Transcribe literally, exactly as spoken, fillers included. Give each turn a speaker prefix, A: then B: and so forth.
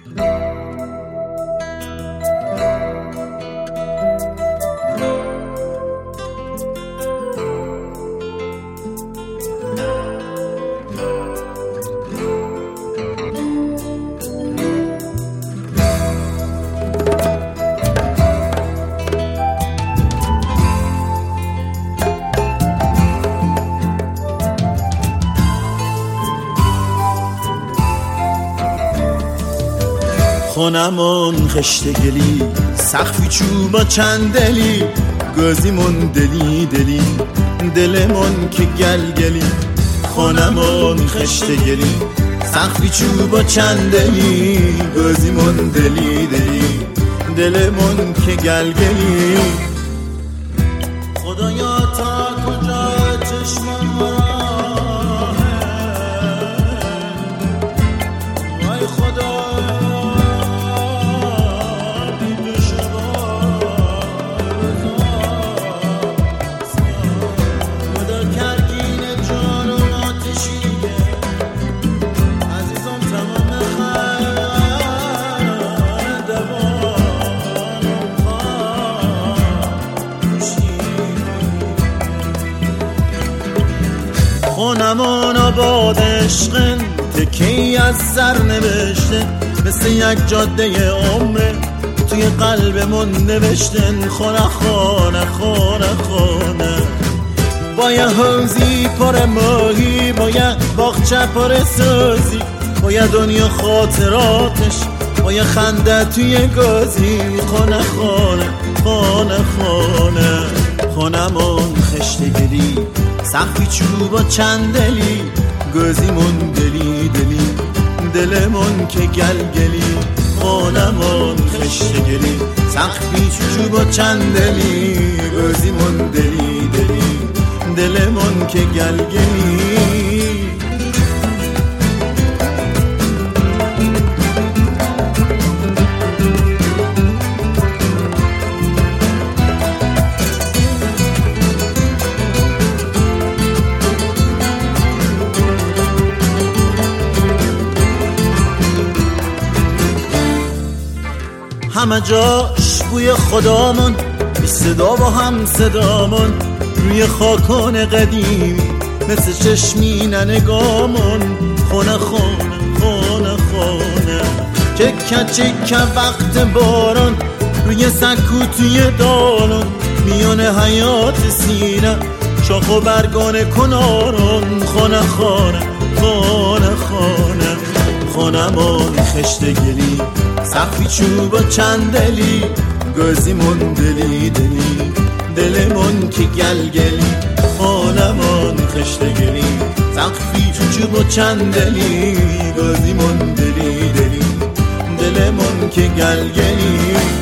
A: خونمون خشت گلی سقفی چوبا چندلی گازیمون دلی دلی دلمون که گلگلی خونمون خشت گلی سقفی چوبا چندلی گازیمون دلی دلی دلمون که گلگلی خدایا تا کجا چشمان مراهه وای خدا خونمون آباد عشقن تکی از سر نوشته مثل یک جاده عمره توی قلبمون نوشتن خونه خونه خونه خونه با یه حوزی پر ماهی با یه باغچه پر سازی با یه دنیا خاطراتش با یه خنده توی گازی خونه خونه خونه خونه خونمون خشت گلی سقفی چوبا چندلی گازیمون دلی دلی دلمون که گلگلی خونمون خشت گلی سقفی چوبا چندلی گازیمون دلی دلی دلمون که گلگلی همه جاش بوی خدامون بی صدا با هم صدامون روی خاکان قدیم مثل چشمین نگامون خونه خونه خونه خونه چکه چکه وقت باران روی سکو توی دالون میان حیات سینه شاخ و برگان کنارون خونه خونه خونه خونه خونمون خشت گلی سقفی چوبا چندلی گازیمون دلی دلی دلمون که گلگلی خونمون خشت گلی سقفی چوبا چندلی گازیمون دلی دلی دلمون که گلگلی